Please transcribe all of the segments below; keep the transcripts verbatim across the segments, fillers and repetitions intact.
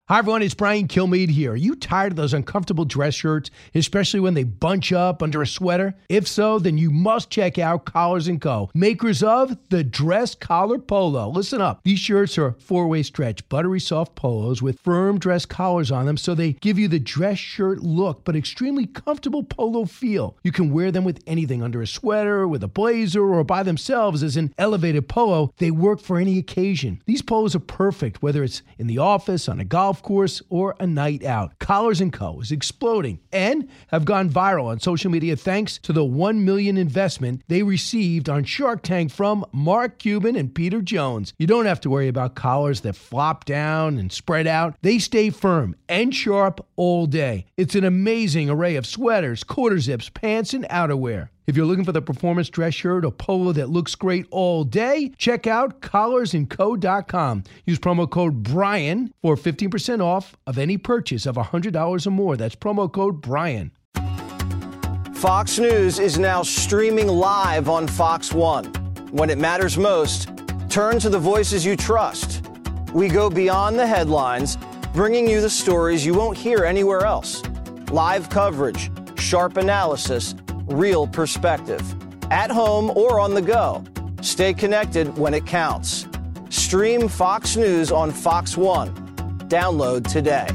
Hi, everyone. It's Brian Kilmeade here. Are you tired of those uncomfortable dress shirts, especially when they bunch up under a sweater? If so, then you must check out Collars and Co., makers of the Dress Collar Polo. Listen up. These shirts are four-way stretch, buttery soft polos with firm dress collars on them, so they give you the dress shirt look, but extremely comfortable polo feel. You can wear them with anything, under a sweater, with a blazer, or by themselves as an elevated polo. They work for any occasion. These polos are perfect, whether it's in the office, on a golf course, or a night out. Collars and Co. is exploding and have gone viral on social media thanks to the one million dollars investment they received on Shark Tank from Mark Cuban and Peter Jones. You don't have to worry about collars that flop down and spread out. They stay firm and sharp all day. It's an amazing array of sweaters, quarter zips, pants, and outerwear. If you're looking for the performance dress shirt or polo that looks great all day, check out collars and co dot com. Use promo code Brian for fifteen percent off of any purchase of one hundred dollars or more. That's promo code Brian. Fox News is now streaming live on Fox One. When it matters most, turn to the voices you trust. We go beyond the headlines, bringing you the stories you won't hear anywhere else. Live coverage, sharp analysis, real perspective. At home or on the go. Stay connected when it counts. Stream Fox News on Fox One. Download today.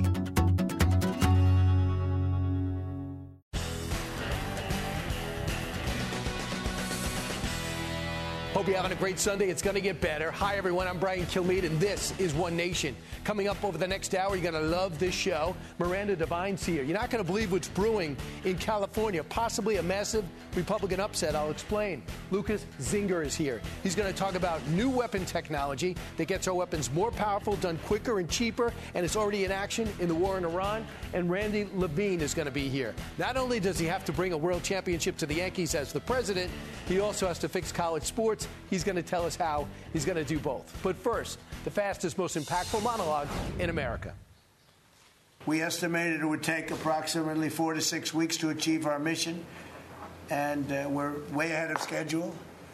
Hope you're having a great Sunday. It's going to get better. Hi, everyone. I'm Brian Kilmeade, and this is One Nation. Coming up over the next hour, you're going to love this show. Miranda Devine's here. You're not going to believe what's brewing in California, possibly a massive Republican upset. I'll explain. Lucas Zinger is here. He's going to talk about new weapon technology that gets our weapons more powerful, done quicker and cheaper, and it's already in action in the war in Iran. And Randy Levine is going to be here. Not only does he have to bring a world championship to the Yankees as the president, he also has to fix college sports. He's going to tell us how he's going to do both. But first, the fastest, most impactful monologue in America. We estimated it would take approximately four to six weeks to achieve our mission, and uh, we're way ahead of schedule.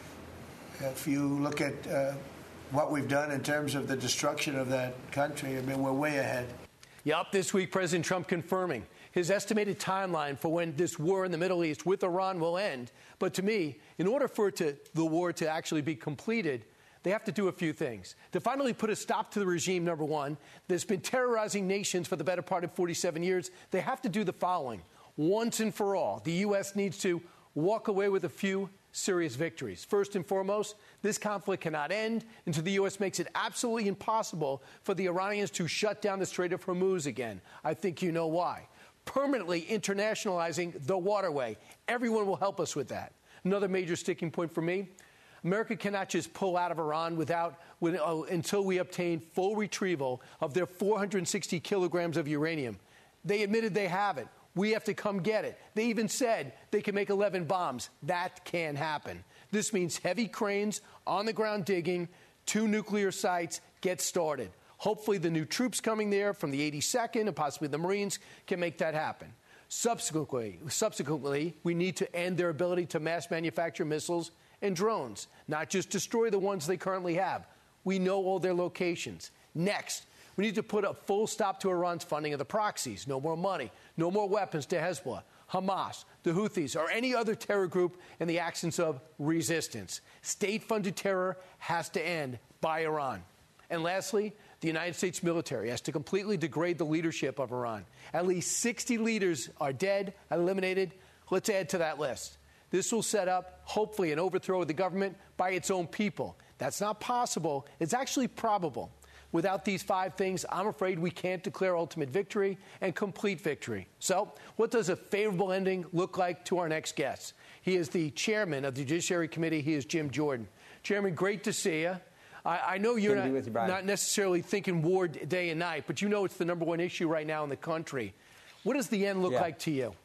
If you look at uh, what we've done in terms of the destruction of that country, I mean, we're way ahead. Yup, this week, President Trump confirming his estimated timeline for when this war in the Middle East with Iran will end. But to me, in order for it to, the war to actually be completed, they have to do a few things. To finally put a stop to the regime, number one, that's been terrorizing nations for the better part of forty-seven years, they have to do the following. Once and for all, the U S needs to walk away with a few serious victories. First and foremost, this conflict cannot end until the U S makes it absolutely impossible for the Iranians to shut down the Strait of Hormuz again. I think you know why. Permanently internationalizing the waterway. Everyone will help us with that. Another major sticking point for me, America cannot just pull out of Iran without with, uh, until we obtain full retrieval of their four hundred sixty kilograms of uranium. They admitted they have it. We have to come get it. They even said they can make eleven bombs. That can happen. This means heavy cranes on the ground digging, two nuclear sites, get started. Hopefully the new troops coming there from the eighty-second and possibly the Marines can make that happen. Subsequently, subsequently, we need to end their ability to mass manufacture missiles and drones, not just destroy the ones they currently have. We know all their locations. Next, we need to put a full stop to Iran's funding of the proxies. No more money, no more weapons to Hezbollah, Hamas, the Houthis, or any other terror group in the absence of resistance. State-funded terror has to end by Iran. And lastly, the United States military has to completely degrade the leadership of Iran. At least sixty leaders are dead, eliminated. Let's add to that list. This will set up, hopefully, an overthrow of the government by its own people. That's not possible. It's actually probable. Without these five things, I'm afraid we can't declare ultimate victory and complete victory. So, what does a favorable ending look like to our next guest? He is the chairman of the Judiciary Committee. He is Jim Jordan. Chairman, great to see you. I, I know you're not, you, not necessarily thinking war day and night, but you know it's the number one issue right now in the country. What does the end look yeah. like to you?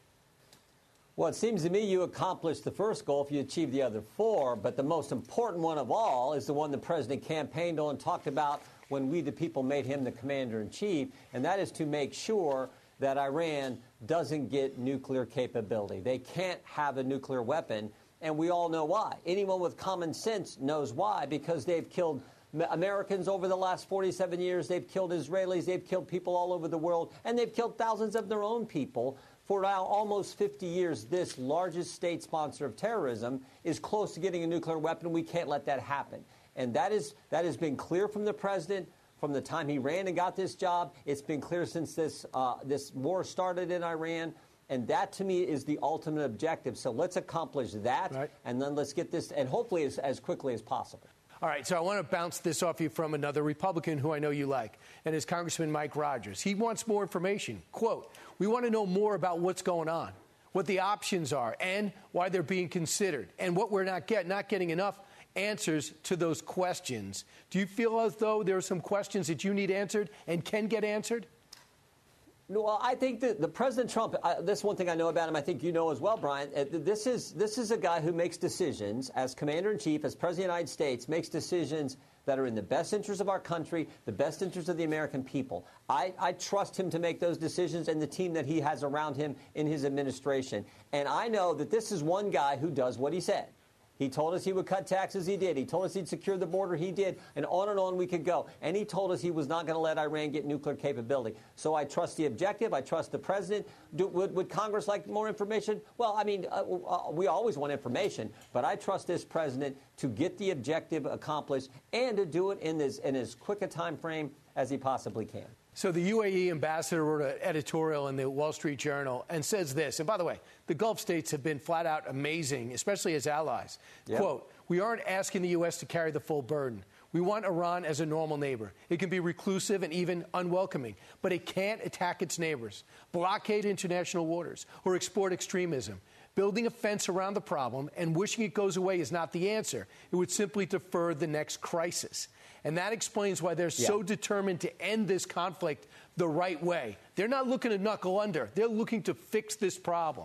Well, it seems to me you accomplished the first goal if you achieve the other four, but the most important one of all is the one the president campaigned on and talked about when we, the people, made him the commander-in-chief, and that is to make sure that Iran doesn't get nuclear capability. They can't have a nuclear weapon, and we all know why. Anyone with common sense knows why, because they've killed Americans over the last forty-seven years. They've killed Israelis. They've killed people all over the world. And they've killed thousands of their own people. For now almost fifty years, this largest state sponsor of terrorism is close to getting a nuclear weapon. We can't let that happen. And that is that has been clear from the president from the time he ran and got this job. It's been clear since this uh, this war started in Iran. And that, to me, is the ultimate objective. So let's accomplish that, right. and then let's get this, and hopefully as, as quickly as possible. All right, so I want to bounce this off you from another Republican who I know you like, and is Congressman Mike Rogers. He wants more information. Quote, we want to know more about what's going on, what the options are, and why they're being considered, and what we're not, get, not getting enough answers to those questions. Do you feel as though there are some questions that you need answered and can get answered? No, well, I think that the President Trump, uh, this is one thing I know about him, I think you know as well, Brian, uh, this is this is a guy who makes decisions as Commander-in-Chief, as President of the United States, makes decisions that are in the best interest of our country, the best interest of the American people. I, I trust him to make those decisions and the team that he has around him in his administration. And I know that this is one guy who does what he said. He told us he would cut taxes. He did. He told us he'd secure the border. He did. And on and on we could go. And he told us he was not going to let Iran get nuclear capability. So I trust the objective. I trust the president. Do, would, would Congress like more information? Well, I mean, uh, uh, we always want information. But I trust this president to get the objective accomplished and to do it in, this, in as quick a time frame as he possibly can. So the U A E ambassador wrote an editorial in the Wall Street Journal and says this, and by the way, the Gulf states have been flat out amazing, especially as allies. Yep. Quote, we aren't asking the U S to carry the full burden. We want Iran as a normal neighbor. It can be reclusive and even unwelcoming, but it can't attack its neighbors, blockade international waters, or export extremism. Building a fence around the problem and wishing it goes away is not the answer. It would simply defer the next crisis. And that explains why they're yeah. so determined to end this conflict the right way. They're not looking to knuckle under. They're looking to fix this problem.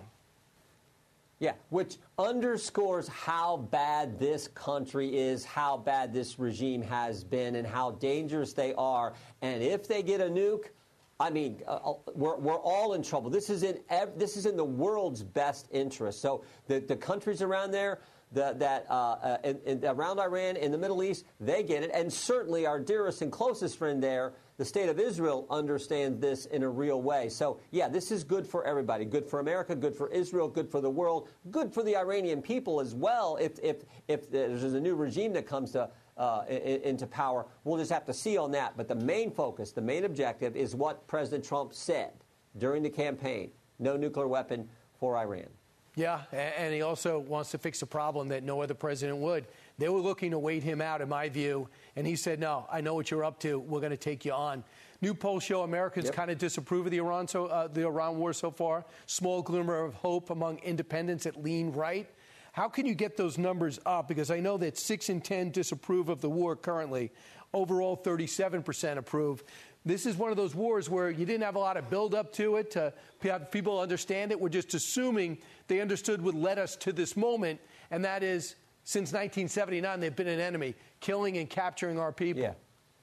Yeah, which underscores how bad this country is, how bad this regime has been, and how dangerous they are. And if they get a nuke, I mean, uh, we're, we're all in trouble. This is in ev- this is in the world's best interest. So the, the countries around there, the, that uh, uh, in, in, around Iran, in the Middle East, they get it. And certainly our dearest and closest friend there, the state of Israel, understands this in a real way. So, yeah, this is good for everybody. Good for America, good for Israel, good for the world, good for the Iranian people as well. If, if, if there's a new regime that comes to Uh, into power. We'll just have to see on that. But the main focus, the main objective is what President Trump said during the campaign. No nuclear weapon for Iran. Yeah, and he also wants to fix a problem that no other president would. They were looking to wait him out, in my view, and he said, no, I know what you're up to. We're going to take you on. New polls show Americans yep. kind of disapprove of the Iran, so, uh, the Iran war so far. Small glimmer of hope among independents that lean right. How can you get those numbers up? Because I know that six in ten disapprove of the war currently. Overall, thirty-seven percent approve. This is one of those wars where you didn't have a lot of build-up to it, to have people understand it. We're just assuming they understood what led us to this moment, and that is, since nineteen seventy-nine, they've been an enemy, killing and capturing our people. Yeah,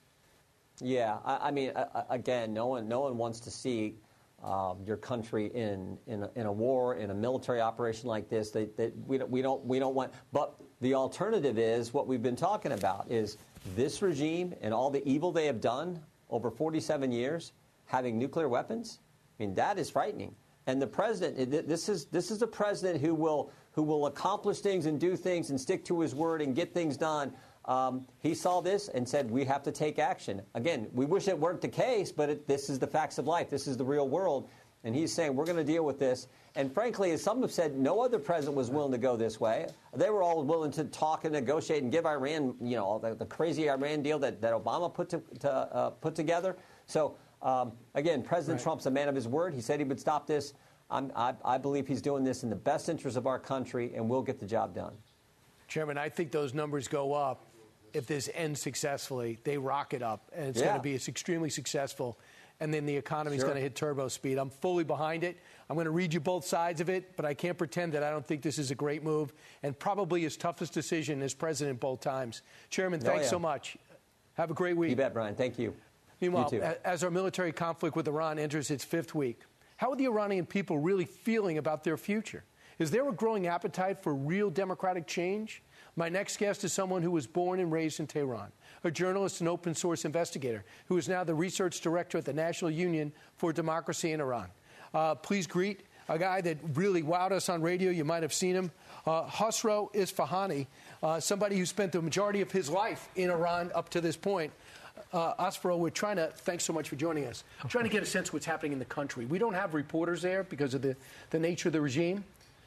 yeah. I, I mean, uh, again, no one, no one wants to see Um, your country in in a, in a war, in a military operation like this. They, they, we don't we don't we don't want. But the alternative is what we've been talking about: is this regime and all the evil they have done over forty-seven years, having nuclear weapons. I mean, that is frightening. And the president, this is this is a president who will who will accomplish things and do things and stick to his word and get things done. Um, he saw this and said, we have to take action. Again, we wish it weren't the case, but it, this is the facts of life. This is the real world. And he's saying, we're going to deal with this. And frankly, as some have said, no other president was willing to go this way. They were all willing to talk and negotiate and give Iran, you know, the, the crazy Iran deal that, that Obama put, to, to, uh, put together. So, um, again, President right. Trump's a man of his word. He said he would stop this. I'm, I, I believe he's doing this in the best interest of our country, and we'll get the job done. Chairman, I think those numbers go up. If this ends successfully, they rocket up, and it's yeah. going to be it's extremely successful, and then the economy is sure. going to hit turbo speed. I'm fully behind it. I'm going to read you both sides of it, but I can't pretend that I don't think this is a great move and probably his toughest decision as president both times. Chairman, thanks oh, yeah. so much. Have a great week. You bet, Brian. Thank you. Meanwhile, you as our military conflict with Iran enters its fifth week, how are the Iranian people really feeling about their future? Is there a growing appetite for real democratic change? My next guest is someone who was born and raised in Tehran, a journalist and open source investigator who is now the research director at the National Union for Democracy in Iran. Uh, please greet a guy that really wowed us on radio. You might have seen him, uh, Khosrow Isfahani, uh, somebody who spent the majority of his life in Iran up to this point. Uh, Khosrow, we're trying to, thanks so much for joining us, I'm trying to get a sense of what's happening in the country. We don't have reporters there because of the, the nature of the regime.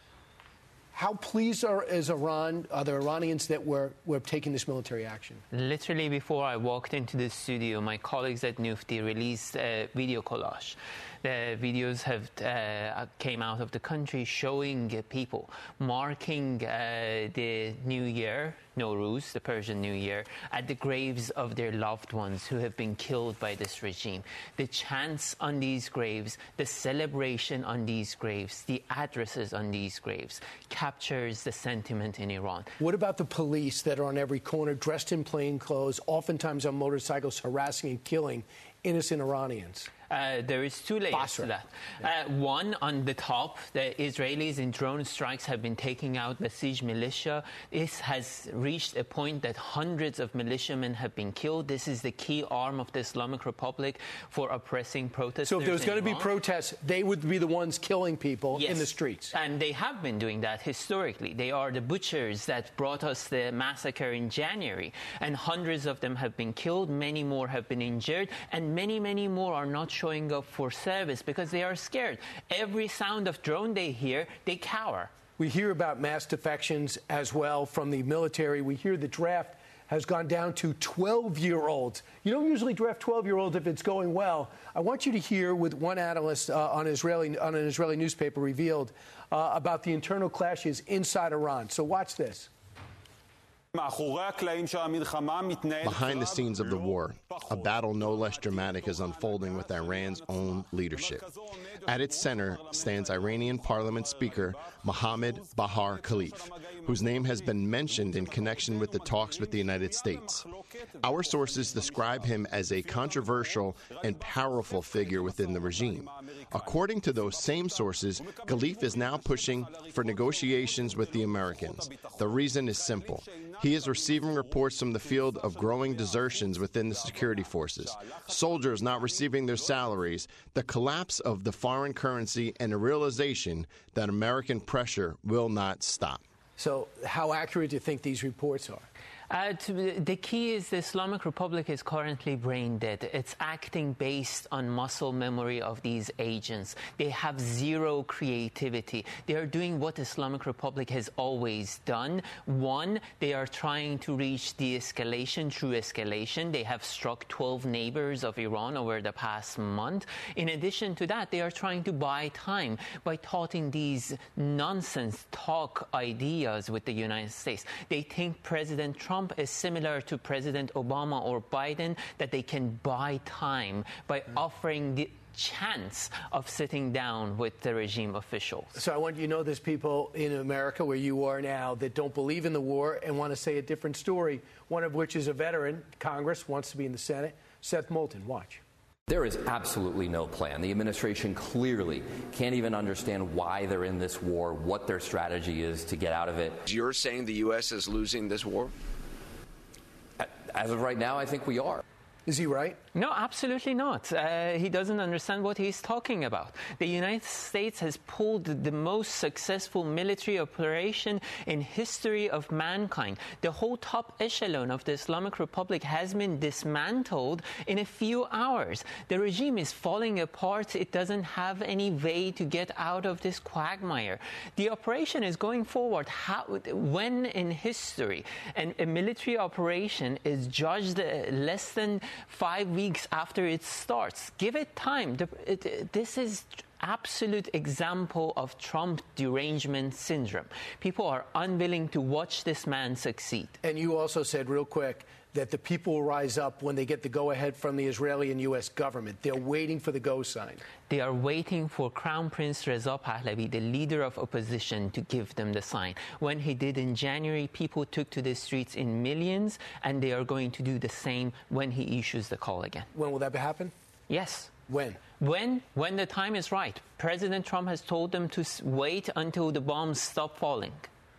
How pleased are, is Iran, are the Iranians that were, were taking this military action? Literally before I walked into the studio, my colleagues at Nufti released a video collage. The videos have uh, came out of the country showing uh, people marking uh, the New Year, Nowruz, the Persian New Year, at the graves of their loved ones who have been killed by this regime. The chants on these graves, the celebration on these graves, the addresses on these graves captures the sentiment in Iran. What about the police that are on every corner, dressed in plain clothes, oftentimes on motorcycles, harassing and killing innocent Iranians? Uh, there is two layers Basra. to that. Uh, one, on the top, the Israelis in drone strikes have been taking out Basij militia. This has reached a point that hundreds of militiamen have been killed. This is the key arm of the Islamic Republic for oppressing protesters. So if there was going to be protests, they would be the ones killing people yes. in the streets. And they have been doing that historically. They are the butchers that brought us the massacre in January. And hundreds of them have been killed. Many more have been injured. And many, many more are not showing up for service because they are scared. Every sound of drone they hear, they cower. We hear about mass defections as well from the military. We hear the draft has gone down to twelve-year-olds. You don't usually draft twelve-year-olds if it's going well. I want you to hear with one analyst uh, on, Israeli, on an Israeli newspaper revealed uh, about the internal clashes inside Iran. So watch this. Behind the scenes of the war, a battle no less dramatic is unfolding with Iran's own leadership. At its center stands Iranian Parliament Speaker Mohammad Bahar Khalif, whose name has been mentioned in connection with the talks with the United States. Our sources describe him as a controversial and powerful figure within the regime. According to those same sources, Khalif is now pushing for negotiations with the Americans. The reason is simple. He is receiving reports from the field of growing desertions within the security forces, soldiers not receiving their salaries, the collapse of the foreign currency, and a realization that American pressure will not stop. So how accurate do you think these reports are? Uh, to, the key is the Islamic Republic is currently brain dead. It's acting based on muscle memory of these agents. They have zero creativity. They are doing what the Islamic Republic has always done. One, they are trying to reach de-escalation through escalation. They have struck twelve neighbors of Iran over the past month. In addition to that, they are trying to buy time by touting these nonsense talk ideas with the United States. They think President Trump Trump is similar to President Obama or Biden, that they can buy time by offering the chance of sitting down with the regime officials. So I want you to know there's people in America where you are now that don't believe in the war and want to say a different story, one of which is a veteran. Congress wants to be in the Senate. Seth Moulton, watch. There is absolutely no plan. The administration clearly can't even understand why they're in this war, what their strategy is to get out of it. You're saying the U S is losing this war? As of right now, I think we are. Is he right? No, absolutely not. Uh, he doesn't understand what he's talking about. The United States has pulled the most successful military operation in history of mankind. The whole top echelon of the Islamic Republic has been dismantled in a few hours. The regime is falling apart. It doesn't have any way to get out of this quagmire. The operation is going forward. How, when in history an, a military operation is judged uh, less than five weeks after it starts. Give it time. The, it, this is absolute example of Trump derangement syndrome. People are unwilling to watch this man succeed. And you also said real quick that the people will rise up when they get the go-ahead from the Israeli and U S government. They're waiting for the go sign. They are waiting for Crown Prince Reza Pahlavi, the leader of opposition, to give them the sign. When he did in January, people took to the streets in millions, and they are going to do the same when he issues the call again. When will that happen? Yes. When? When? When the time is right. President Trump has told them to wait until the bombs stop falling.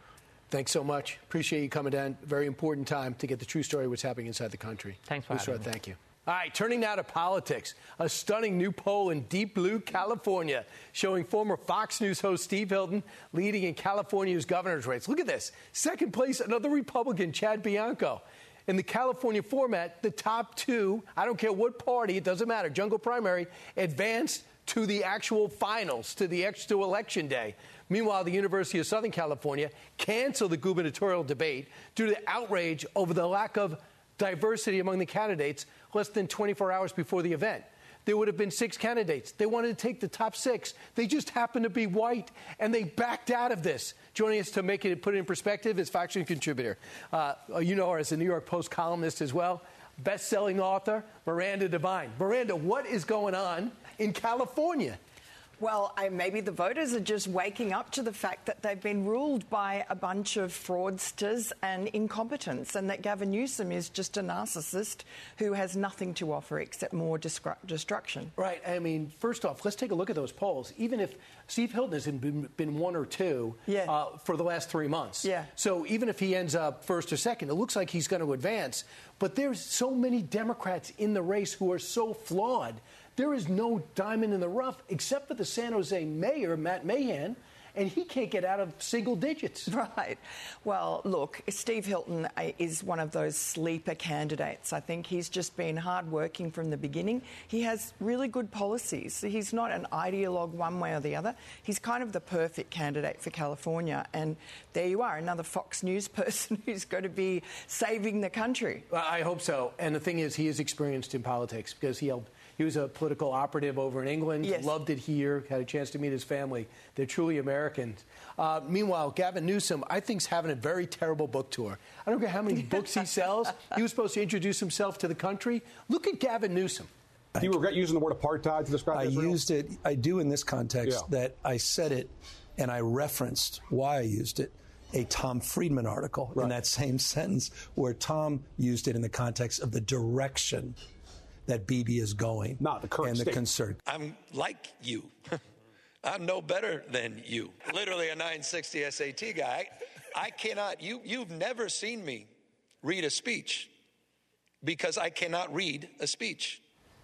Thanks so much. Appreciate you coming down. Very important time to get the true story of what's happening inside the country. Thanks for Lucero, having me. Thank you. All right, turning now to politics. A stunning new poll in Deep Blue, California, showing former Fox News host Steve Hilton leading in California's governor's race. Look at this. Second place, another Republican, Chad Bianco. In the California format, the top two, I don't care what party, it doesn't matter, jungle primary, advanced to the actual finals, to the extra election day. Meanwhile, the University of Southern California canceled the gubernatorial debate due to outrage over the lack of diversity among the candidates less than twenty-four hours before the event. There would have been six candidates. They wanted to take the top six. They just happened to be white, and they backed out of this. Joining us to make it put it in perspective is Fox News contributor. Uh, you know her as a New York Post columnist as well. Best-selling author, Miranda Devine. Miranda, what is going on in California? Well, I, maybe the voters are just waking up to the fact that they've been ruled by a bunch of fraudsters and incompetents, and that Gavin Newsom is just a narcissist who has nothing to offer except more destru- destruction. Right. I mean, first off, let's take a look at those polls. Even if Steve Hilton has been, been one or two yeah. uh, for the last three months. Yeah. So even if he ends up first or second, it looks like he's going to advance. But there's so many Democrats in the race who are so flawed. There is no diamond in the rough except for the San Jose mayor, Matt Mahan, and he can't get out of single digits. Right. Well, look, Steve Hilton is one of those sleeper candidates. I think he's just been hard-working from the beginning. He has really good policies. He's not an ideologue one way or the other. He's kind of the perfect candidate for California. And there you are, another Fox News person who's going to be saving the country. Well, I hope so. And the thing is, he is experienced in politics because he helped. He was a political operative over in England, yes. loved it here, had a chance to meet his family. They're truly Americans. Uh, meanwhile, Gavin Newsom, I think, is having a very terrible book tour. I don't care how many books he sells. He was supposed to introduce himself to the country. Look at Gavin Newsom. Do you regret using the word apartheid to describe I Israel? used it. I do in this context yeah. that I said it and I referenced why I used it. A Tom Friedman article right. in that same sentence where Tom used it in the context of the direction that Bibi is going. Not the current and the state. concern. I'm like you. I'm no better than you. Literally a nine sixty S A T guy. I cannot, you, you've never seen me read a speech because I cannot read a speech.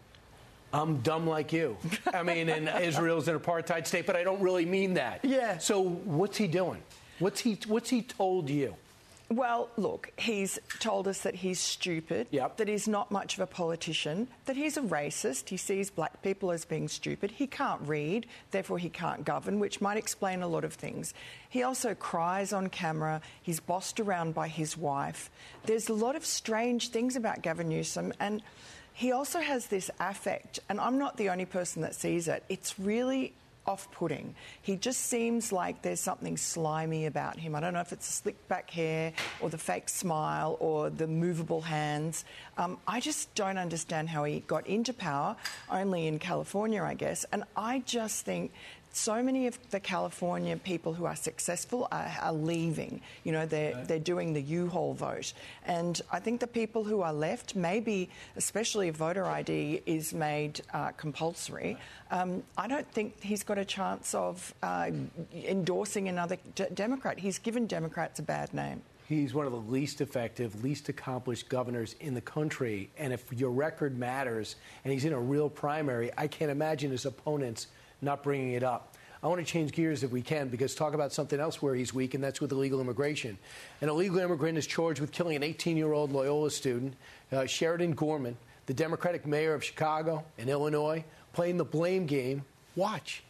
I'm dumb like you. I mean, and Israel's an apartheid state, but I don't really mean that. Yeah. So what's he doing? What's he, what's he told you? Well, look, he's told us that he's stupid, yep. that he's not much of a politician, that he's a racist. He sees black people as being stupid. He can't read, therefore he can't govern, which might explain a lot of things. He also cries on camera. He's bossed around by his wife. There's a lot of strange things about Gavin Newsom, and he also has this affect, and I'm not the only person that sees it. It's really off-putting. He just seems like there's something slimy about him. I don't know if it's the slick back hair or the fake smile or the movable hands. Um, I just don't understand how he got into power, only in California, I guess. And I just think so many of the California people who are successful are, are leaving. You know, they're, they're doing the U-Haul vote. And I think the people who are left, maybe especially if voter I D is made uh, compulsory, um, I don't think he's got a chance of uh, endorsing another d- Democrat. He's given Democrats a bad name. He's one of the least effective, least accomplished governors in the country. And if your record matters and he's in a real primary, I can't imagine his opponents not bringing it up. I want to change gears if we can, because talk about something else where he's weak, and that's with illegal immigration. An illegal immigrant is charged with killing an eighteen-year-old Loyola student, uh, Sheridan Gorman, the Democratic mayor of Chicago and Illinois, playing the blame game. Watch.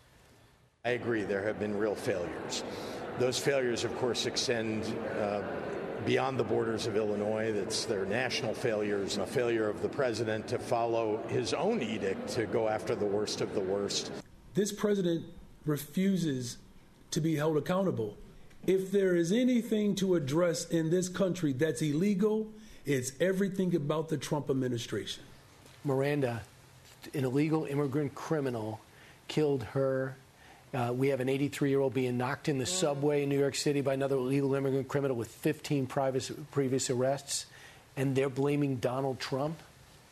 I agree. There have been real failures. Those failures, of course, extend uh, beyond the borders of Illinois. That's their national failures, and a failure of the president to follow his own edict to go after the worst of the worst. This president refuses to be held accountable. If there is anything to address in this country that's illegal, it's everything about the Trump administration. Miranda, an illegal immigrant criminal, killed her. Uh, we have an eighty-three-year-old being knocked in the subway in New York City by another illegal immigrant criminal with fifteen previous, previous arrests, and they're blaming Donald Trump?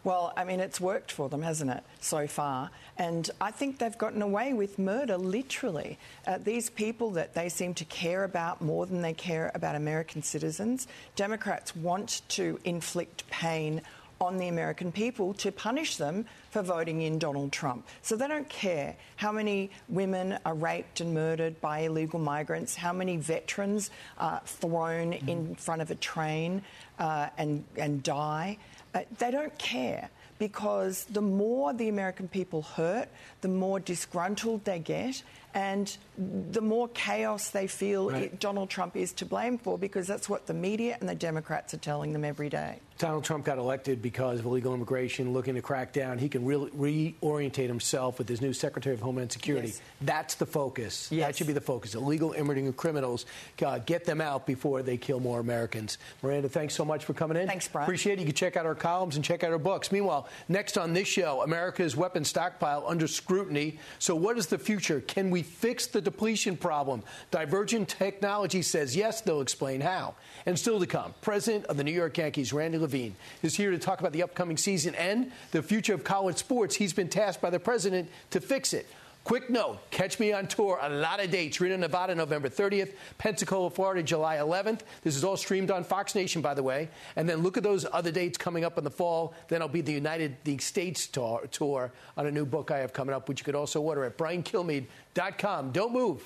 Well, I mean, it's worked for them, hasn't it, so far? And I think they've gotten away with murder, literally. Uh, these people that they seem to care about more than they care about American citizens, Democrats want to inflict pain on the American people to punish them for voting in Donald Trump. So they don't care how many women are raped and murdered by illegal migrants, how many veterans are thrown mm-hmm. in front of a train uh, and, and die. Uh, they don't care, because the more the American people hurt, the more disgruntled they get, and the more chaos they feel right. it, Donald Trump is to blame for, because that's what the media and the Democrats are telling them every day. Donald Trump got elected because of illegal immigration, looking to crack down. He can really reorientate himself with his new Secretary of Homeland Security. Yes. That's the focus. Yes. That should be the focus. Illegal immigrant criminals, uh, get them out before they kill more Americans. Miranda, thanks so much for coming in. Thanks, Brian. Appreciate it. You can check out our columns and check out our books. Meanwhile, next on this show, America's weapons stockpile under scrutiny. So what is the future? Can we fix the depletion problem? Divergent Technology says yes. They'll explain how. And still to come, President of the New York Yankees, Randy Levine, is here to talk about the upcoming season and the future of college sports. He's been tasked by the president to fix it. Quick note, catch me on tour. A lot of dates. Reno, Nevada, November thirtieth. Pensacola, Florida, July eleventh. This is all streamed on Fox Nation, by the way. And then look at those other dates coming up in the fall. Then I'll be the United the States tour, tour on a new book I have coming up, which you could also order at brian kilmeade dot com. Don't move.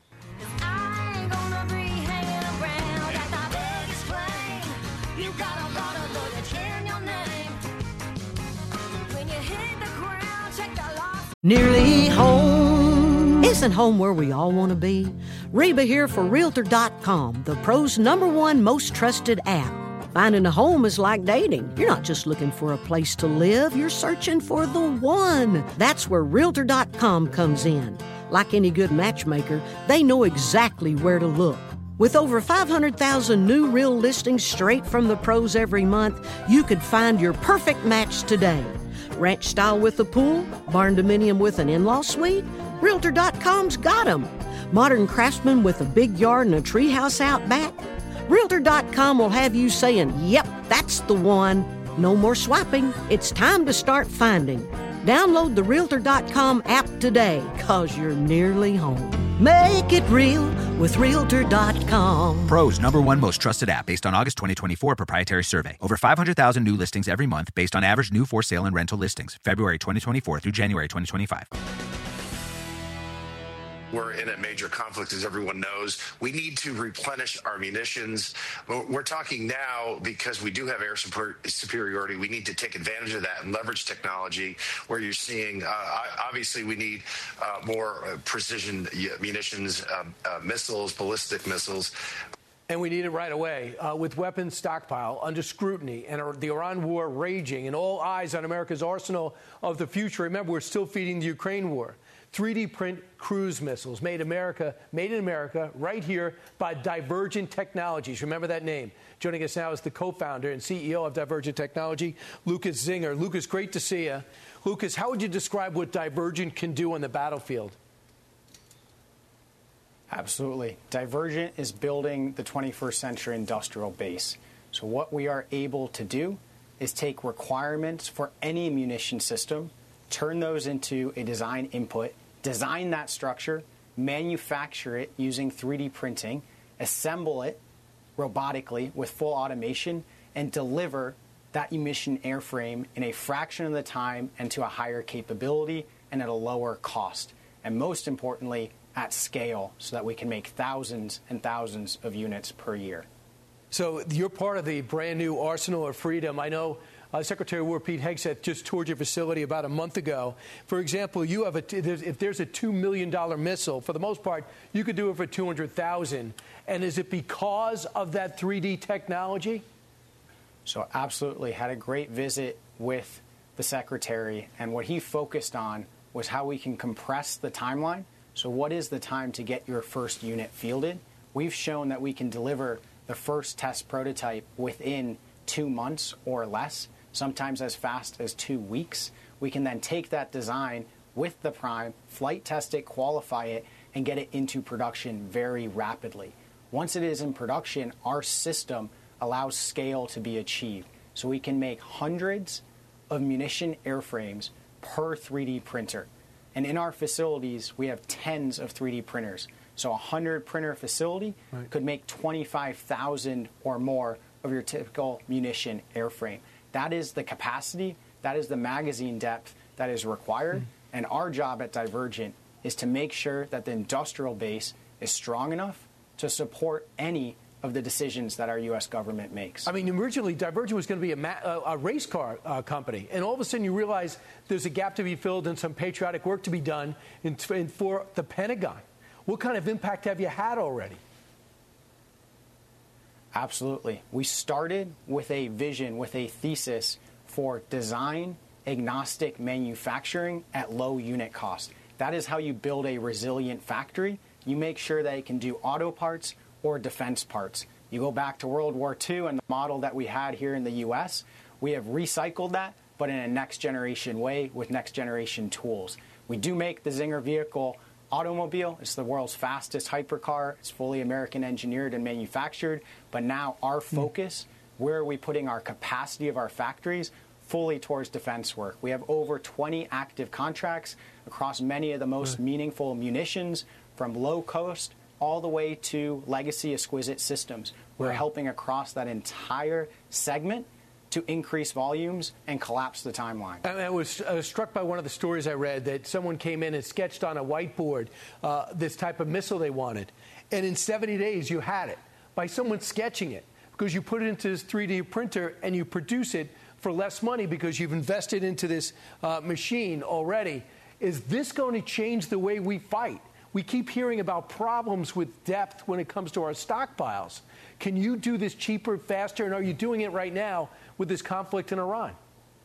Nearly home. Isn't home where we all want to be? Reba here for Realtor dot com, the pro's number one most trusted app. Finding a home is like dating. You're not just looking for a place to live, you're searching for the one. That's where Realtor dot com comes in. Like any good matchmaker, they know exactly where to look. With over five hundred thousand new real listings straight from the pros every month, you could find your perfect match today. Ranch style with a pool? Barn dominium with an in-law suite? Realtor dot com's got 'em. Modern craftsman with a big yard and a treehouse out back? Realtor dot com will have you saying, yep, that's the one. No more swiping. It's time to start finding. Download the Realtor dot com app today, cause you're nearly home. Make it real with Realtor dot com. Pro's number one most trusted app based on August twenty twenty-four proprietary survey. Over five hundred thousand new listings every month based on average new for sale and rental listings. February twenty twenty-four through January twenty twenty-five. We're in a major conflict, as everyone knows. We need to replenish our munitions. We're talking now because we do have air superiority. We need to take advantage of that and leverage technology where you're seeing, uh, obviously, we need uh, more uh, precision munitions, uh, uh, missiles, ballistic missiles. And we need it right away. Uh, with weapons stockpile under scrutiny and the Iran war raging and all eyes on America's arsenal of the future. Remember, we're still feeding the Ukraine war. three D print cruise missiles made America, made in America right here by Divergent Technologies. Remember that name. Joining us now is the co-founder and C E O of Divergent Technology, Lucas Zinger. Lucas, great to see you. Lucas, how would you describe what Divergent can do on the battlefield? Absolutely. Divergent is building the twenty-first century industrial base. So what we are able to do is take requirements for any munition system, turn those into a design input, design that structure, manufacture it using three D printing, assemble it robotically with full automation, and deliver that munition airframe in a fraction of the time and to a higher capability and at a lower cost. And most importantly, at scale, so that we can make thousands and thousands of units per year. So you're part of the brand new Arsenal of Freedom. I know uh, Secretary of War Pete Hegseth just toured your facility about a month ago. For example, you have a t- there's, if there's a two million dollars missile, for the most part, you could do it for two hundred thousand dollars. And is it because of that three D technology? So absolutely. Had a great visit with the Secretary, and what he focused on was how we can compress the timeline. So what is the time to get your first unit fielded? We've shown that we can deliver the first test prototype within two months or less, sometimes as fast as two weeks. We can then take that design with the prime, flight test it, qualify it, and get it into production very rapidly. Once it is in production, our system allows scale to be achieved. So we can make hundreds of munition airframes per three D printer. And in our facilities, we have tens of three D printers. So a one hundred printer facility right. could make twenty-five thousand or more of your typical munition airframe. That is the capacity, that is the magazine depth that is required. Mm. And our job at Divergent is to make sure that the industrial base is strong enough to support any of the decisions that our U S government makes. I mean, originally, Divergent was going to be a, ma- a race car uh, company, and all of a sudden you realize there's a gap to be filled and some patriotic work to be done in, in, for the Pentagon. What kind of impact have you had already? Absolutely. We started with a vision, with a thesis for design agnostic manufacturing at low unit cost. That is how you build a resilient factory. You make sure that it can do auto parts or defense parts. You go back to World War Two and the model that we had here in the U S, we have recycled that, but in a next generation way with next generation tools. We do make the Zinger vehicle automobile. It's the world's fastest hypercar. It's fully American engineered and manufactured. But now our focus, where are we putting our capacity of our factories? Fully towards defense work. We have over twenty active contracts across many of the most right. meaningful munitions, from low cost all the way to legacy exquisite systems. We're wow. helping across that entire segment to increase volumes and collapse the timeline. I was, I was struck by one of the stories I read that someone came in and sketched on a whiteboard uh, this type of missile they wanted. And in seventy days, you had it by someone sketching it, because you put it into this three D printer and you produce it for less money because you've invested into this uh, machine already. Is this going to change the way we fight? We keep hearing about problems with depth when it comes to our stockpiles. Can you do this cheaper, faster, and are you doing it right now with this conflict in Iran?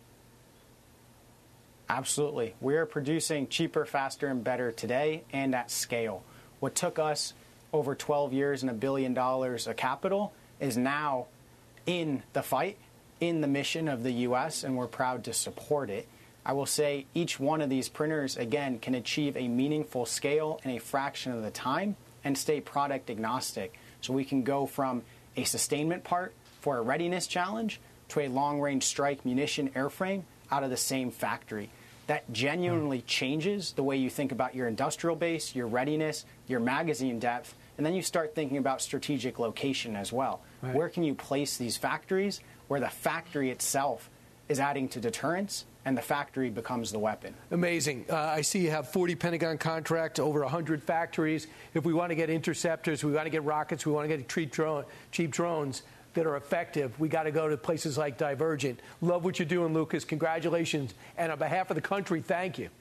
Absolutely. We are producing cheaper, faster, and better today and at scale. What took us over twelve years and a billion dollars of capital is now in the fight, in the mission of the U S, and we're proud to support it. I will say each one of these printers, again, can achieve a meaningful scale in a fraction of the time and stay product agnostic. So we can go from a sustainment part for a readiness challenge to a long-range strike munition airframe out of the same factory. That genuinely changes the way you think about your industrial base, your readiness, your magazine depth, and then you start thinking about strategic location as well. Right. Where can you place these factories where the factory itself is adding to deterrence and the factory becomes the weapon? Amazing. Uh, I see you have forty Pentagon contracts, over one hundred factories. If we want to get interceptors, we want to get rockets, we want to get cheap, drone, cheap drones that are effective, we got to go to places like Divergent. Love what you're doing, Lucas. Congratulations. And on behalf of the country, thank you.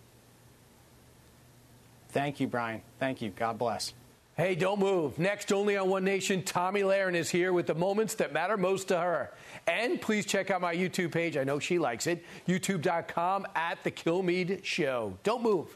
Thank you, Brian. Thank you. God bless. Hey, don't move. Next, only on One Nation, Tomi Lahren is here with the moments that matter most to her. And please check out my YouTube page. I know she likes it. YouTube dot com at The Kilmeade Show. Don't move.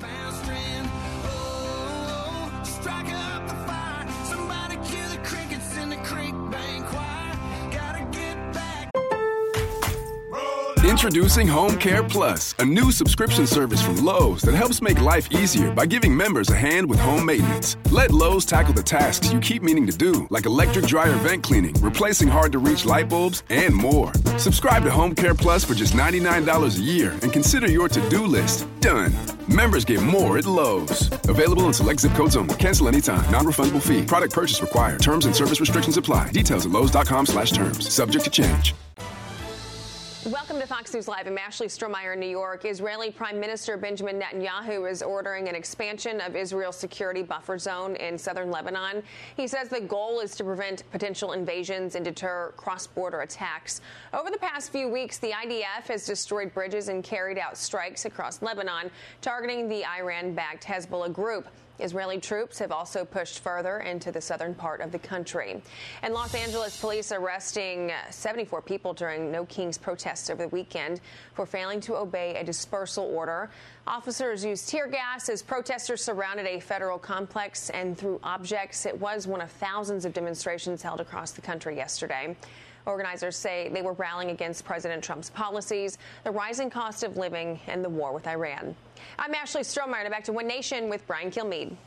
Introducing Home Care Plus, a new subscription service from Lowe's that helps make life easier by giving members a hand with home maintenance. Let Lowe's tackle the tasks you keep meaning to do, like electric dryer vent cleaning, replacing hard-to-reach light bulbs, and more. Subscribe to Home Care Plus for just ninety-nine dollars a year and consider your to-do list done. Members get more at Lowe's. Available in select zip codes only. Cancel anytime. Non-refundable fee. Product purchase required. Terms and service restrictions apply. Details at lowes dot com slash terms. Subject to change. Welcome to Fox News Live. I'm Ashley Strohmeyer in New York. Israeli Prime Minister Benjamin Netanyahu is ordering an expansion of Israel's security buffer zone in southern Lebanon. He says the goal is to prevent potential invasions and deter cross-border attacks. Over the past few weeks, the I D F has destroyed bridges and carried out strikes across Lebanon, targeting the Iran-backed Hezbollah group. Israeli troops have also pushed further into the southern part of the country. And Los Angeles police arresting seventy-four people during No Kings protests over the weekend for failing to obey a dispersal order. Officers used tear gas as protesters surrounded a federal complex and threw objects. It was one of thousands of demonstrations held across the country yesterday. Organizers say they were rallying against President Trump's policies, the rising cost of living, and the war with Iran. I'm Ashley Strohmeyer, and back to One Nation with Brian Kilmeade.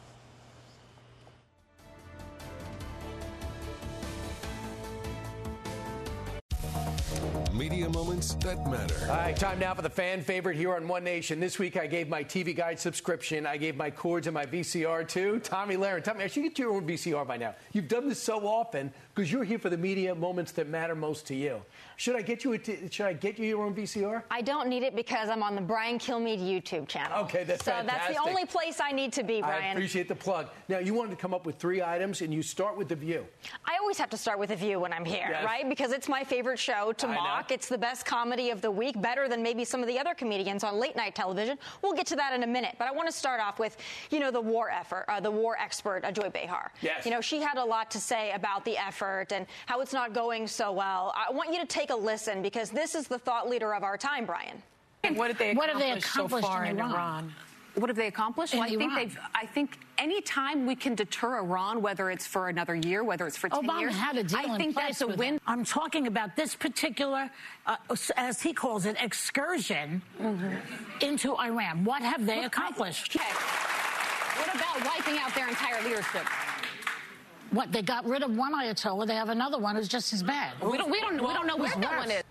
Media media moments that matter. All right, time now for the fan favorite here on One Nation. This week I gave my T V Guide subscription. I gave my cords and my V C R too. Tommy Lahren, Tommy, I should get your own V C R by now. You've done this so often because you're here for the media moments that matter most to you. Should I get you a t- should I get you your own V C R? I don't need it because I'm on the Brian Kilmeade YouTube channel. Okay, that's so fantastic. that's the only place I need to be, Brian. I appreciate the plug. Now, you wanted to come up with three items, and you start with The View. I always have to start with The View when I'm here, Yes. right? Because it's my favorite show to I mock. know. It's the best comedy of the week, better than maybe some of the other comedians on late night television. We'll get to that in a minute. But I want to start off with, you know, the war effort, uh, the war expert, uh, Joy Behar. Yes. You know, she had a lot to say about the effort and how it's not going so well. I want you to take a listen because this is the thought leader of our time, Brian. What have they What accomplished, have they accomplished so far in in Iran? Iran? What have they accomplished? In well, I think Iran. they've. I think any time we can deter Iran, whether it's for another year, whether it's for ten Obama years, had a deal I in think place that's a with win. him. I'm talking about this particular, uh, as he calls it, excursion Mm-hmm. into Iran. What have they accomplished? Okay. What about wiping out their entire leadership? What, they got rid of one Ayatollah, they have another one who's just as bad. We don't. We don't. We don't know where Who's that worse? one is.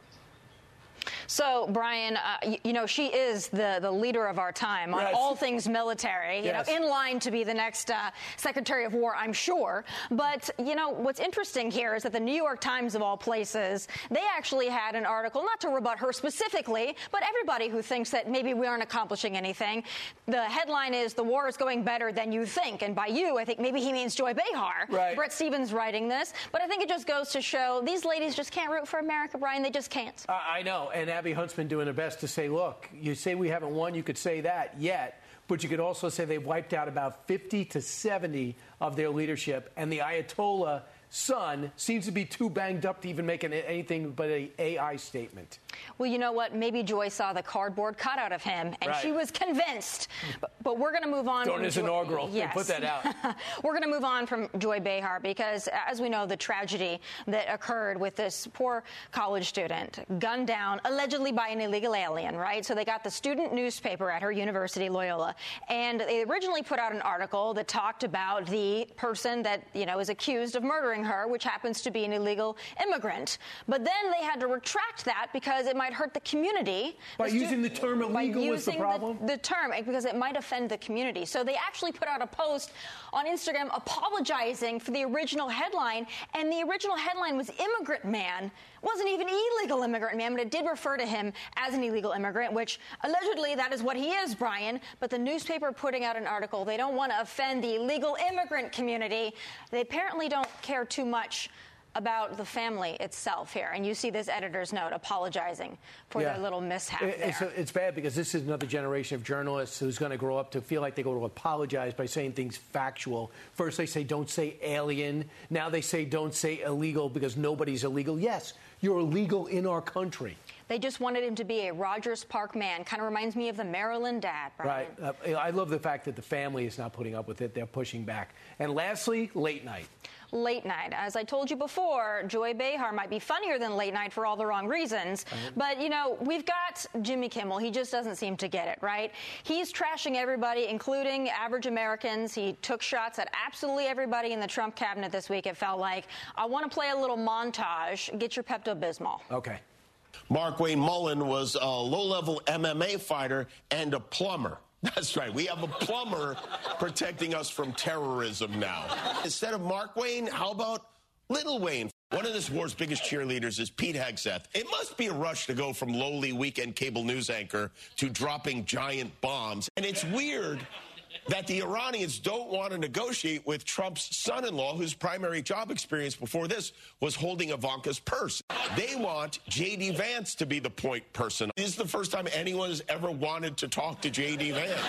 So, Brian, uh, you, you know, she is the, the leader of our time on Yes. all things military, you Yes. know, in line to be the next uh, Secretary of War, I'm sure. But, you know, what's interesting here is that the New York Times, of all places, they actually had an article, not to rebut her specifically, but everybody who thinks that maybe we aren't accomplishing anything. The headline is, "The war is going better than you think." And by you, I think maybe he means Joy Behar. Right. Brett Stevens writing this. But I think it just goes to show these ladies just can't root for America, Brian. They just can't. Uh, I know, and Abby Huntsman doing her best to say, look, you say we haven't won, you could say that yet, but you could also say they've wiped out about fifty to seventy of their leadership, and the Ayatollah son seems to be too banged up to even make an, anything but a AI statement. Well, you know what? Maybe Joy saw the cardboard cutout of him, and Right. she was convinced. But, but we're going to move on. During from his Joy- inaugural, they Yes. put that out. We're going to move on from Joy Behar because, as we know, the tragedy that occurred with this poor college student, gunned down allegedly by an illegal alien, right? So they got the student newspaper at her university, Loyola, and they originally put out an article that talked about the person that, you know, is accused of murdering her, which happens to be an illegal immigrant. But then they had to retract that because it might hurt the community. By The stu- using the term by illegal was the using problem? The term, because it might offend the community. So they actually put out a post on Instagram apologizing for the original headline, and the original headline was "Immigrant Man." It wasn't even illegal immigrant man, but it did refer to him as an illegal immigrant, which allegedly that is what he is, Brian. But the newspaper putting out an article, they don't want to offend the illegal immigrant community. They apparently don't care too much about the family itself here. And you see this editor's note apologizing for Yeah. their little mishap It- there. It's, it's bad because this is another generation of journalists who's going to grow up to feel like they go to apologize by saying things factual. First they say don't say alien. Now they say don't say illegal because nobody's illegal. Yes, you're illegal in our country. They just wanted him to be a Rogers Park man. Kind of reminds me of the Maryland dad, Brian. Right. Uh, I love the fact that the family is not putting up with it. They're pushing back. And lastly, late night. Late night. As I told you before, Joy Behar might be funnier than late night for all the wrong reasons. But, you know, we've got Jimmy Kimmel. He just doesn't seem to get it, right? He's trashing everybody, including average Americans. He took shots at absolutely everybody in the Trump cabinet this week, it felt like. I want to play a little montage. Get your Pepto-Bismol. Okay. Markwayne Mullen was a low-level M M A fighter and a plumber. That's right. We have a plumber protecting us from terrorism now. Instead of Markwayne, how about Little Wayne? One of this war's biggest cheerleaders is Pete Hegseth. It must be a rush to go from lowly weekend cable news anchor to dropping giant bombs. And it's weird that the Iranians don't want to negotiate with Trump's son-in-law, whose primary job experience before this was holding Ivanka's purse. They want J D. Vance to be the point person. This is the first time anyone has ever wanted to talk to J D. Vance.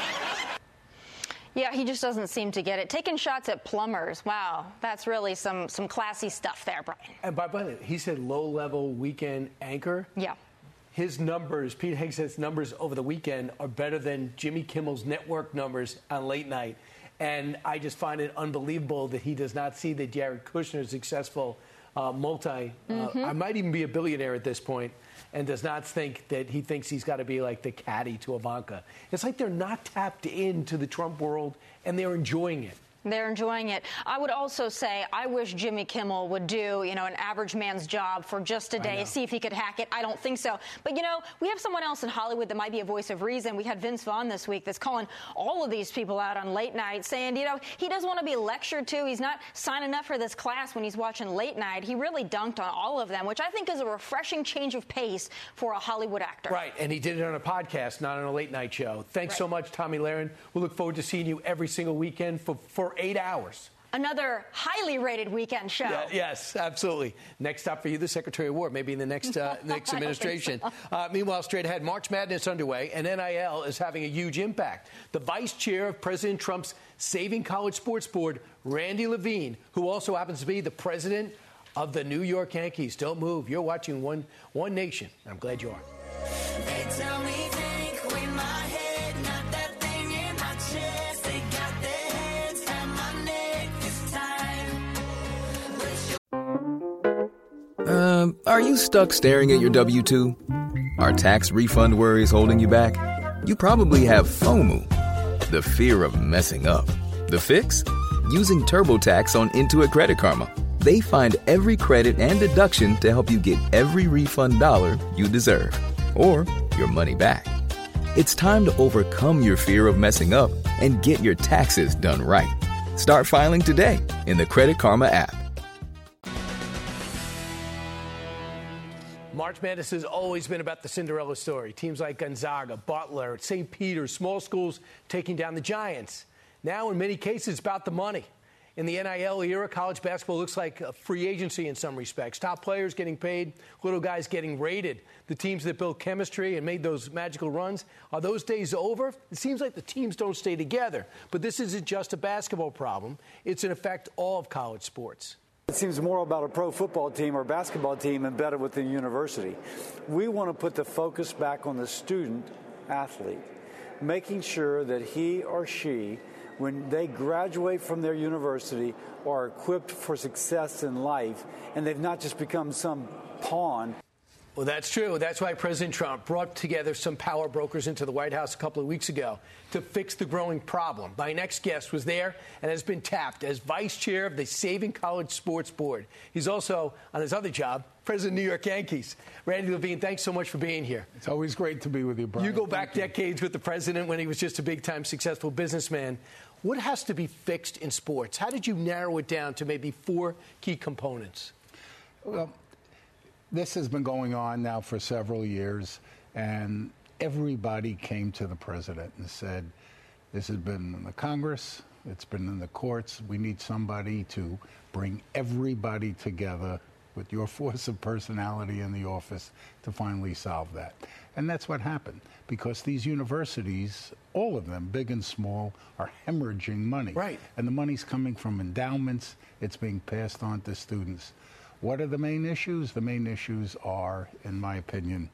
Yeah, he just doesn't seem to get it. Taking shots at plumbers. Wow, that's really some, some classy stuff there, Brian. And by, by the way, he said low-level weekend anchor. Yeah. His numbers, Pete Hegseth's numbers over the weekend are better than Jimmy Kimmel's network numbers on late night. And I just find it unbelievable that he does not see that Jared Kushner's successful uh, multi, Mhm. uh, I might even be a billionaire at this point, and does not think that he thinks he's got to be like the caddy to Ivanka. It's like they're not tapped into the Trump world, and they're enjoying it. They're enjoying it. I would also say I wish Jimmy Kimmel would do, you know, an average man's job for just a day, see if he could hack it. I don't think so. But, you know, we have someone else in Hollywood that might be a voice of reason. We had Vince Vaughn this week that's calling all of these people out on late night, saying, you know, he doesn't want to be lectured to. He's not signing up for this class when he's watching late night. He really dunked on all of them, which I think is a refreshing change of pace for a Hollywood actor. Right, and he did it on a podcast, not on a late night show. Thanks Right. so much, Tommy Lahren. We look forward to seeing you every single weekend for, for eight hours. Another highly rated weekend show. Yeah, yes, absolutely. Next up for you, the Secretary of War, maybe in the next uh, next administration. so. uh, meanwhile, straight ahead, March Madness underway, and N I L is having a huge impact. The vice chair of President Trump's Saving College Sports Board, Randy Levine, who also happens to be the president of the New York Yankees. Don't move. You're watching One One Nation. I'm glad you are. They tell me think with my head, not that thing in my chest. They got their hands on my neck this time. Um, are you stuck staring at your W two? Are tax refund worries holding you back? You probably have FOMO, the fear of messing up. The fix? Using TurboTax on Intuit Credit Karma. They find every credit and deduction to help you get every refund dollar you deserve. Or your money back. It's time to overcome your fear of messing up and get your taxes done right. Start filing today in the Credit Karma app. March Madness has always been about the Cinderella story. Teams like Gonzaga, Butler, Saint Peter's, small schools taking down the Giants. Now, in many cases, it's about the money. In the N I L era, college basketball looks like a free agency in some respects. Top players getting paid, little guys getting rated. The teams that built chemistry and made those magical runs, are those days over? It seems like the teams don't stay together. But this isn't just a basketball problem. It's, in effect, all of college sports. It seems more about a pro football team or basketball team embedded within the university. We want to put the focus back on the student athlete, making sure that he or she, when they graduate from their university, are equipped for success in life, and they've not just become some pawn. Well, that's true. That's why President Trump brought together some power brokers into the White House a couple of weeks ago to fix the growing problem. My next guest was there and has been tapped as vice chair of the Saving College Sports Board. He's also, on his other job, president of the New York Yankees. Randy Levine, thanks so much for being here. It's always great to be with you, Brian. You go back decades with the president when he was just a big-time successful businessman. What has to be fixed in sports? How did you narrow it down to maybe four key components? Well, this has been going on now for several years, and everybody came to the president and said, this has been in the Congress, it's been in the courts, we need somebody to bring everybody together with your force of personality in the office to finally solve that. And that's what happened, because these universities, all of them, big and small, are hemorrhaging money. Right. And the money's coming from endowments, it's being passed on to students. What are the main issues? The main issues are, in my opinion,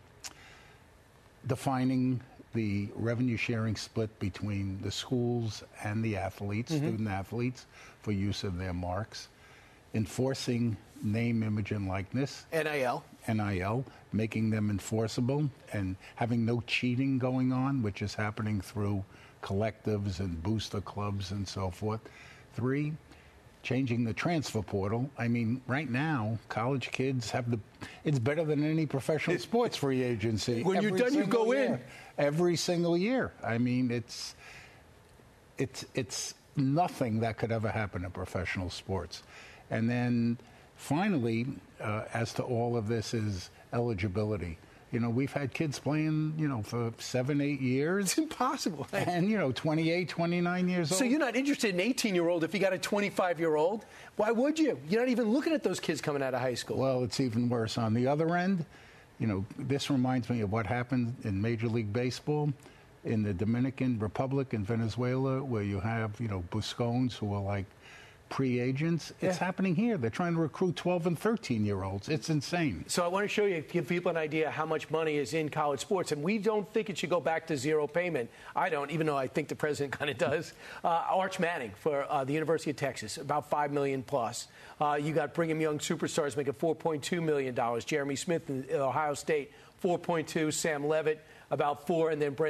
defining the revenue sharing split between the schools and the athletes, mm-hmm. student athletes, for use of their marks, enforcing name, image, and likeness. N I L. N I L, making them enforceable and having no cheating going on, which is happening through collectives and booster clubs and so forth. Three, changing the transfer portal. I mean, right now, college kids have the, it's better than any professional sports free agency. When you're done, you go year. in. Every single year. I mean, it's, it's, it's nothing that could ever happen in professional sports. And then finally, uh, as to all of this is eligibility. You know, we've had kids playing, you know, for seven, eight years. It's impossible. And, you know, twenty-eight, twenty-nine years old. So you're not interested in an eighteen-year-old if you got a twenty-five-year-old? Why would you? You're not even looking at those kids coming out of high school. Well, it's even worse. On the other end, you know, this reminds me of what happened in Major League Baseball in the Dominican Republic in Venezuela, where you have, you know, Buscones who are like pre-agents. It's Yeah. happening here. They're trying to recruit twelve and thirteen-year-olds. It's insane. So I want to show you, give people an idea how much money is in college sports. And we don't think it should go back to zero payment. I don't, even though I think the president kind of does. Uh, Arch Manning for uh, the University of Texas, about five million dollars plus. Uh, you got Brigham Young superstars making four point two million dollars. Jeremy Smith in Ohio State, four point two. Sam Levitt, about four. And then Brendan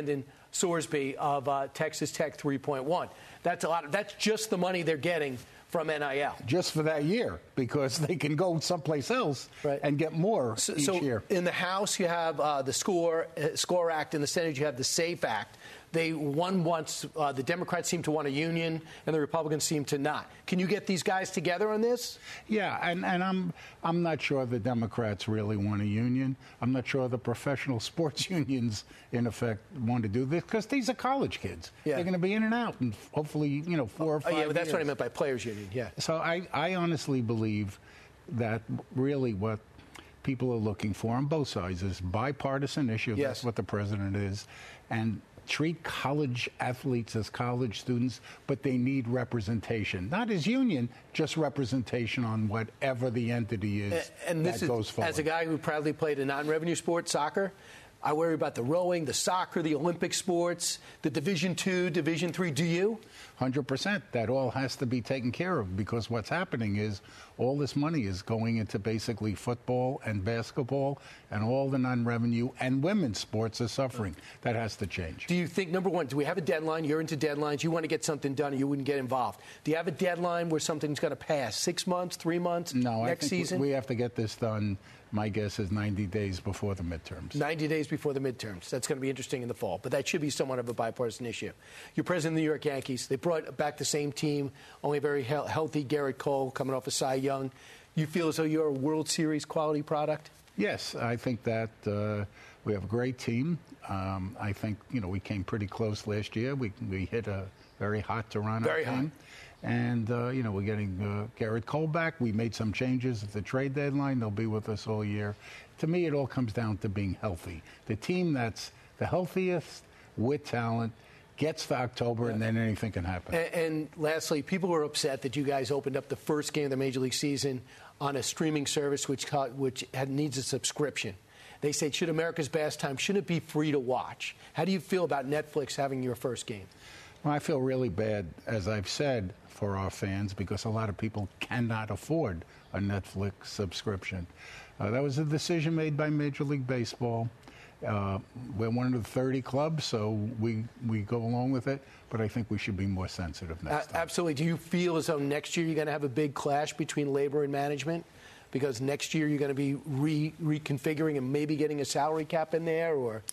Sorsby of uh, Texas Tech three point one. That's a lot. Of, that's just the money they're getting from N I L. Just for that year, because they can go someplace else right. and get more so, each so year. In the House, you have uh, the Score uh, Score Act. In the Senate, you have the SAFE Act. They one wants uh, the Democrats seem to want a union, and the Republicans seem to not. Can you get these guys together on this? Yeah, and, and I'm I'm not sure the Democrats really want a union. I'm not sure the professional sports unions, in effect, want to do this because these are college kids. Yeah. They're going to be in and out, and hopefully, you know, four or five. Oh, yeah, but that's years. what I meant by players union. Yeah. So I I honestly believe that really what people are looking for on both sides is bipartisan issue. Yes. That's what the president is, and treat college athletes as college students, but they need representation. Not as union, just representation on whatever the entity is and, and that this is, goes forward. As a guy who proudly played a non-revenue sport, soccer, I worry about the rowing, the soccer, the Olympic sports, the Division two, Division three. Do you? one hundred percent. That all has to be taken care of because what's happening is all this money is going into basically football and basketball, and all the non-revenue and women's sports are suffering. That has to change. Do you think, number one, do we have a deadline? You're into deadlines. You want to get something done, or you wouldn't get involved. Do you have a deadline where something's going to pass? Six months, three months, no, next I think season? We have to get this done. My guess is ninety days before the midterms. ninety days before the midterms. That's going to be interesting in the fall. But that should be somewhat of a bipartisan issue. You're president of the New York Yankees. They brought back the same team, only a very he- healthy Garrett Cole coming off a Cy Young. You feel as though you're a World Series quality product? Yes, I think that uh, we have a great team. Um, I think, you know, we came pretty close last year. We, we hit a very hot Toronto very team. Hot. And, uh, you know, we're getting uh, Garrett Cole back. We made some changes at the trade deadline. They'll be with us all year. To me, it all comes down to being healthy. The team that's the healthiest with talent gets to October, yeah. and then anything can happen. And, and lastly, people were upset that you guys opened up the first game of the Major League season on a streaming service which, which had, needs a subscription. They said, should America's Pastime, shouldn't it be free to watch? How do you feel about Netflix having your first game? Well, I feel really bad, as I've said, for our fans because a lot of people cannot afford a Netflix subscription. Uh, that was a decision made by Major League Baseball. Uh, we're one of the thirty clubs, so we we go along with it, but I think we should be more sensitive next uh, time. Absolutely. Do you feel as though next year you're going to have a big clash between labor and management? Because next year you're going to be re- reconfiguring and maybe getting a salary cap in there, or?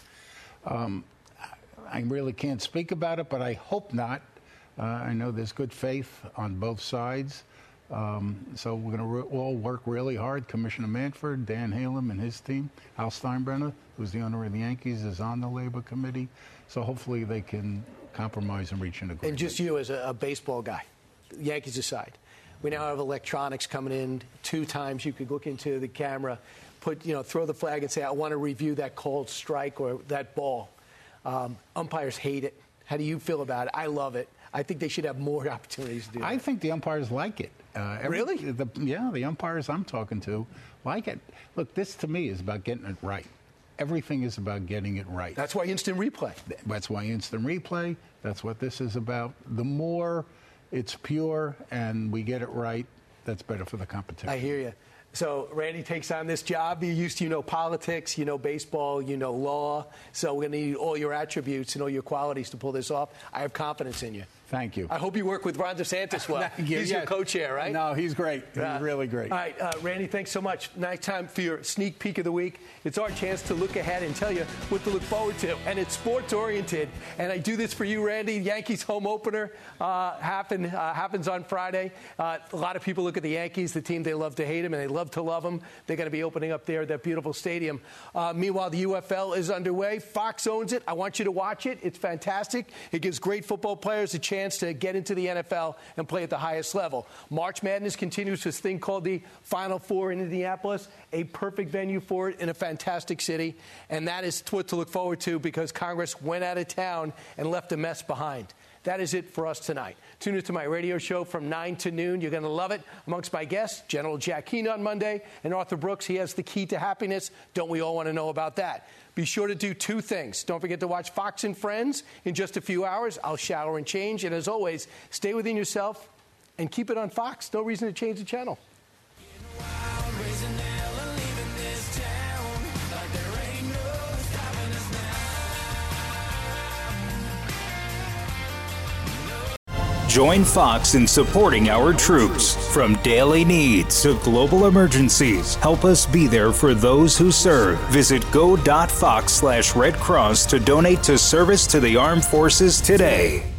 Um, I really can't speak about it, but I hope not. Uh, I know there's good faith on both sides. Um, so we're going to re- all work really hard. Commissioner Manford, Dan Halem and his team, Al Steinbrenner, who's the owner of the Yankees, is on the labor committee. So hopefully they can compromise and reach an agreement. And just you as a, a baseball guy, Yankees aside, we now have electronics coming in two times. You could look into the camera, put, you know, throw the flag and say, I want to review that called strike or that ball. Um, umpires hate it. How do you feel about it? I love it. I think they should have more opportunities to do that. I think the umpires like it. Uh, every, really? The, yeah, the umpires I'm talking to like it. Look, this to me is about getting it right. Everything is about getting it right. That's why instant replay. That's why instant replay. That's what this is about. The more it's pure and we get it right, that's better for the competition. I hear you. So Randy takes on this job. You used to, you know, politics, you know, baseball, you know, law. So we're going to need all your attributes and all your qualities to pull this off. I have confidence in you. Thank you. I hope you work with Ron DeSantis well. you. He's Yeah. your co-chair, right? No, he's great. He's Uh, really great. All right, uh, Randy, thanks so much. Nice time for your sneak peek of the week. It's our chance to look ahead and tell you what to look forward to. And it's sports-oriented. And I do this for you, Randy. Yankees home opener uh, happen, uh, happens on Friday. Uh, a lot of people look at the Yankees, the team they love to hate them, and they love to love them. They're going to be opening up there at that beautiful stadium. Uh, meanwhile, the U F L is underway. Fox owns it. I want you to watch it. It's fantastic. It gives great football players a chance to get into the N F L and play at the highest level. March Madness continues this thing called the Final Four in Indianapolis, a perfect venue for it in a fantastic city. And that is what to look forward to because Congress went out of town and left a mess behind. That is it for us tonight. Tune into my radio show from nine to noon. You're going to love it. Amongst my guests, General Jack Keane on Monday and Arthur Brooks. He has the key to happiness. Don't we all want to know about that? Be sure to do two things. Don't forget to watch Fox and Friends in just a few hours. I'll shower and change. And as always, stay within yourself and keep it on Fox. No reason to change the channel. Join Fox in supporting our troops. From daily needs to global emergencies, help us be there for those who serve. Visit go.fox slash Red Cross to donate to service to the armed forces today.